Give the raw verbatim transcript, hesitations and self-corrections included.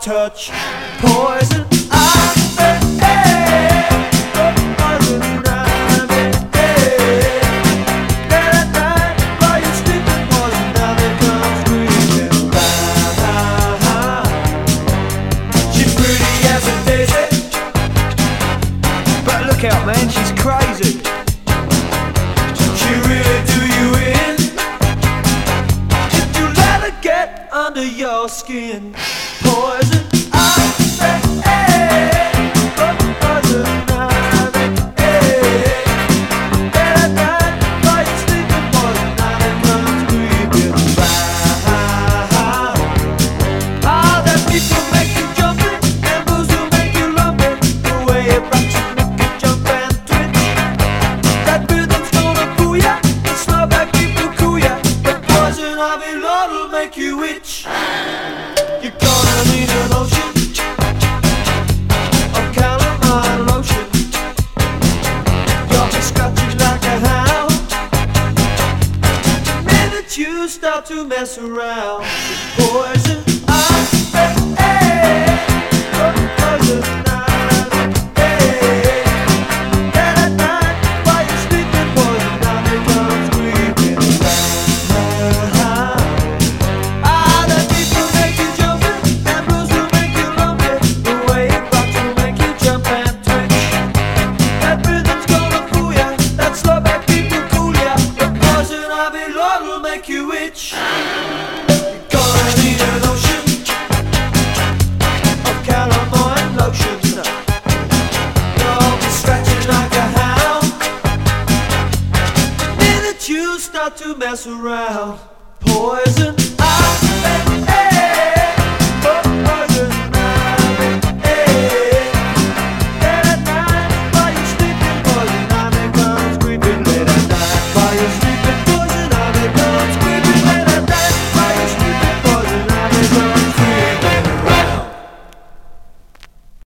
touch. Poison ivy, poison ivy. Late at night while you're sleeping, poison ivy comes creeping round. She's pretty as a daisy, but look out, man, she's crazy. She really do you in if you let her get under your skin. Poison ivy, poison ivy. Late at night while you're sleeping, poison ivy comes creeping round. Ah, that beat will make you jumpy, and booze will make you lumpy. The way it rocks will make you jump and twitch. That rhythm's gonna fool ya, the slow back beat will cool ya. The poison ivy, Lord, will make you itch. You're gonna need a lotion of calamine lotion. You'll be scratching like a hound the minute you start to mess around. Poison ivy, poison ivy. Late at night while you're sleeping, poison ivy comes creeping round. Ah, that beat will make you jumpy, and blues will make you lumpy. The way it rocks will make you jump and twitch. That rhythm's gonna fool ya, that slow back beat will cool ya. The poison ivy, Lord, will make you itch. You're gonna need a lotion of calamine lotion. You'll be scratching like a hound the minute you start to mess around. Poison ivy.